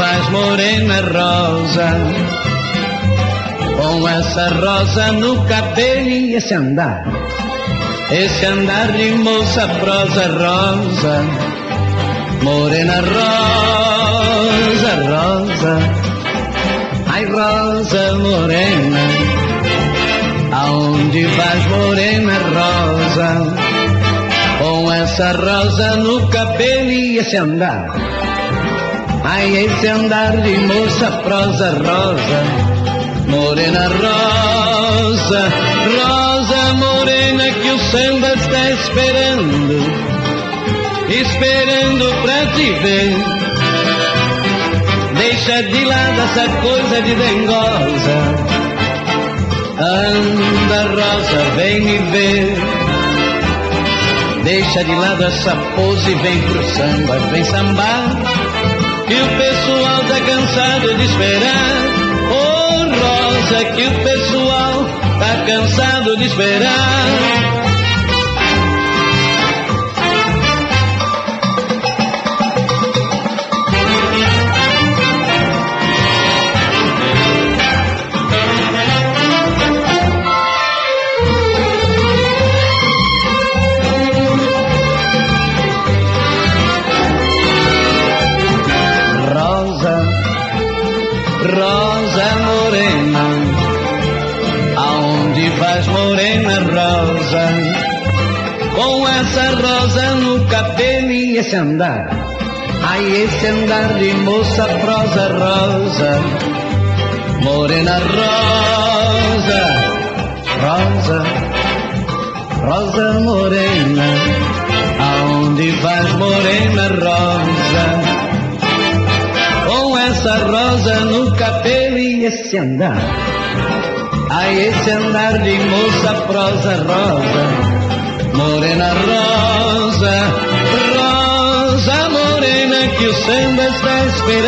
vais, morena rosa? Com essa rosa no cabelo e esse andar de moça prosa rosa. Morena rosa, rosa, ai rosa morena, aonde vais, morena rosa? Com essa rosa no cabelo e esse andar, ai esse andar de moça prosa rosa. Morena rosa, rosa morena, que o samba está esperando pra te ver. Deixa de lado essa coisa de dengosa, anda rosa, vem me ver. Deixa de lado essa pose, vem pro samba, vem sambar, que o pessoal tá cansado de esperar. Oh rosa, que o pessoal tá cansado de esperar. Rosa morena, aonde vais, morena rosa? Com essa rosa no cabelo e esse andar, ai esse andar de moça prosa rosa. Morena rosa, rosa, rosa morena, aonde vais, morena rosa? Com essa rosa no cabelo e esse andar, ai esse andar de moça prosa rosa. Morena rosa, rosa morena, que o samba está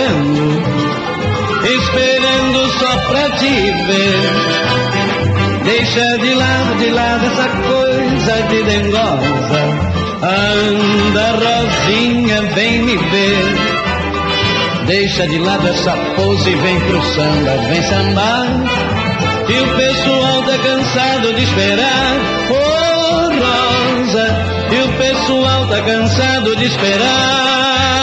esperando só pra te ver. Deixa de lado essa coisa de dengosa, anda rosinha, vem me ver. Deixa de lado essa pose e vem pro samba, vem sambar, que o pessoal tá cansado de esperar. Oh rosa, que o pessoal tá cansado de esperar.